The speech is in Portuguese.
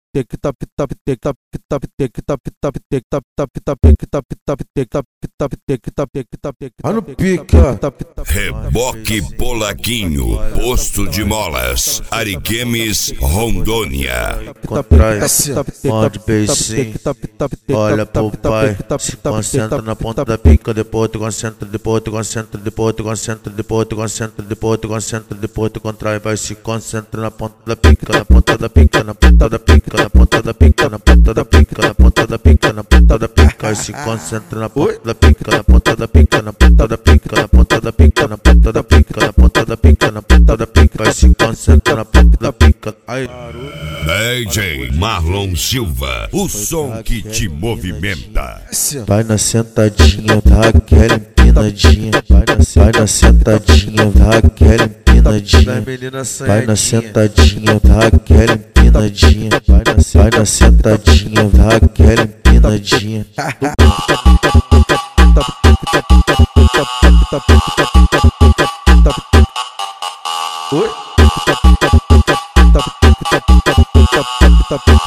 no pica. Reboque Polaquinho, posto de molas, Ariquemes, Rondônia. Contrai, morde beicinho, olha pro pai, se concentra na ponta da pica, depois tu concentra, depois tu concentra, depois tu concentra, depois tu concentra, depois tu concentra, depois tu contrai, vai se concentra na ponta da pica, na ponta da pica, na ponta da pica, na ponta da pica, na ponta da pica, na ponta da pica, na ponta da pica, se concentra na ponta da pica, na ponta da pica, na ponta da pica, na ponta da pica, na ponta da pica, na ponta da pica, na ponta da pica, vai se concentra na ponta da pica. Aí. DJ Marlon Silva, o som que te movimenta. Vai na sentadinha, dá aquela empinadinha. Vai na sentadinha, dá aquela empinadinha. Vai na sentadinha, dá aquela empinadinha. Vai na sentadinha, dá aquela empinadinha. Oi?